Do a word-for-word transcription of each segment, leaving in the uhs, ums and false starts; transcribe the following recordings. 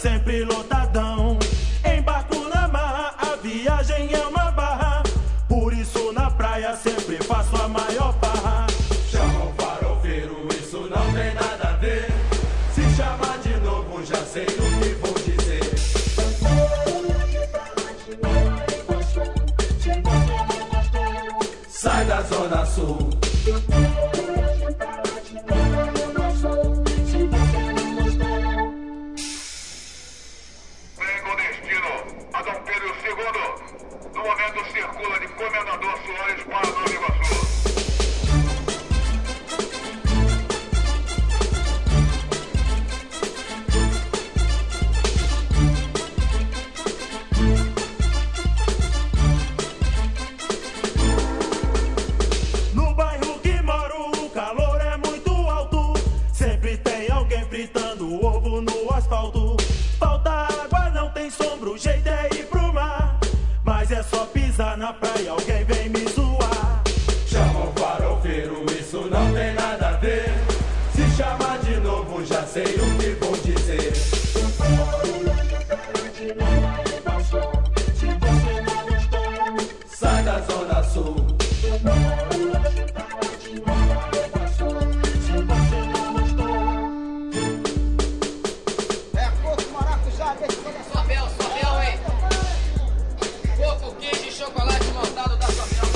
sempre lotadão. Embarco na marra, a viagem é uma barra. Por isso na praia sempre faço a maior barra. Chama o farofeiro, isso não tem nada a ver. Se chamar de novo, já sei o que vou dizer. Sai da Zona Sul. Com destino a Dom Pedro segundo. No momento circula de Comendador Soares para Nova Iguaçu. No bairro que moro o calor é muito alto. Sempre tem alguém fritando ovo no asfalto. Falta água, não tem sombra, o jeito é ir pro mar. Mas é só pisar na praia, alguém vem me zoar. Chama o farofeiro, isso não tem nada a ver. Se chamar de novo, já sei o que vou dizer. Sai da Zona Sul. É coco, maracujá, deixa eu ver. Sobel, Sobel, hein? Coco, queijo e chocolate montado da Sobel.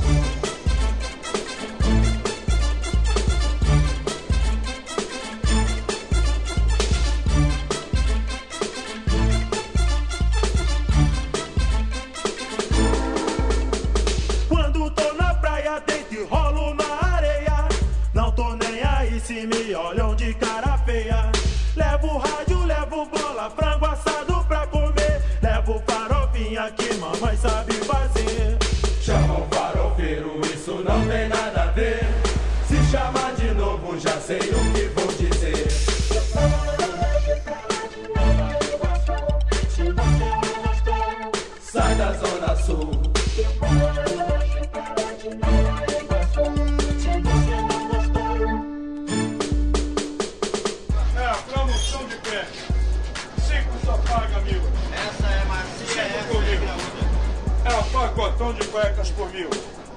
Quando tô na praia, deito e rolo na areia. Não tô nem aí se me olham de cara feia. Levo rádio, levo bola, frango assado pra comer. Levo farofinha que mamãe sabe fazer. Chama o farofeiro, isso não tem nada a ver. Se chamar de novo, já sei o que vou dizer. Sai da Zona Sul. É a promoção de pé. Cinco só paga, amigo. Essa é macia, Cinco essa comigo. é É o pacotão de cuecas por mil.